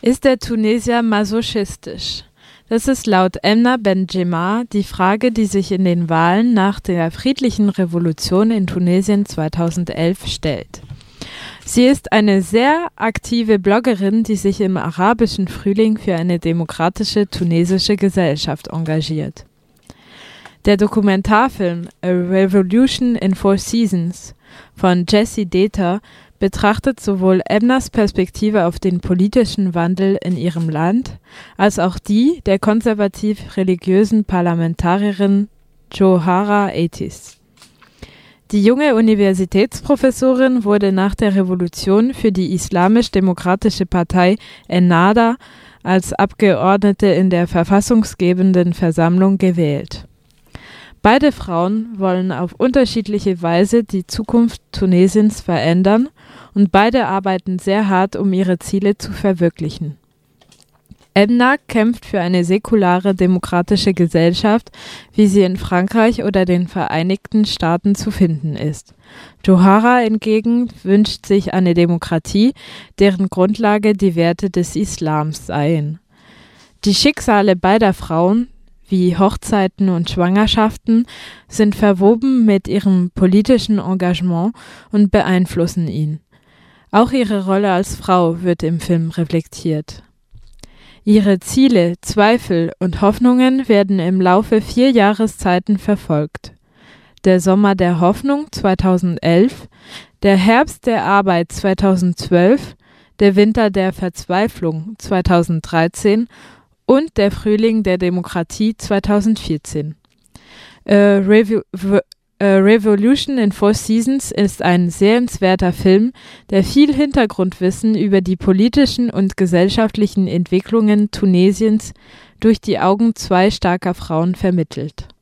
Ist der Tunesier masochistisch? Das ist laut Emna Benjemar die Frage, die sich in den Wahlen nach der friedlichen Revolution in Tunesien 2011 stellt. Sie ist eine sehr aktive Bloggerin, die sich im arabischen Frühling für eine demokratische tunesische Gesellschaft engagiert. Der Dokumentarfilm A Revolution in Four Seasons von Jesse Deter betrachtet sowohl Emnas Perspektive auf den politischen Wandel in ihrem Land, als auch die der konservativ-religiösen Parlamentarierin Johara Atis. Die junge Universitätsprofessorin wurde nach der Revolution für die Islamisch-Demokratische Partei Ennahda als Abgeordnete in der verfassungsgebenden Versammlung gewählt. Beide Frauen wollen auf unterschiedliche Weise die Zukunft Tunesiens verändern und beide arbeiten sehr hart, um ihre Ziele zu verwirklichen. Emna kämpft für eine säkulare demokratische Gesellschaft, wie sie in Frankreich oder den Vereinigten Staaten zu finden ist. Johara hingegen wünscht sich eine Demokratie, deren Grundlage die Werte des Islams seien. Die Schicksale beider Frauen, wie Hochzeiten und Schwangerschaften, sind verwoben mit ihrem politischen Engagement und beeinflussen ihn. Auch ihre Rolle als Frau wird im Film reflektiert. Ihre Ziele, Zweifel und Hoffnungen werden im Laufe 4 Jahreszeiten verfolgt. Der Sommer der Hoffnung 2011, der Herbst der Arbeit 2012, der Winter der Verzweiflung 2013 und der Frühling der Demokratie 2014. Revolution in Four Seasons ist ein sehenswerter Film, der viel Hintergrundwissen über die politischen und gesellschaftlichen Entwicklungen Tunesiens durch die Augen 2 starker Frauen vermittelt.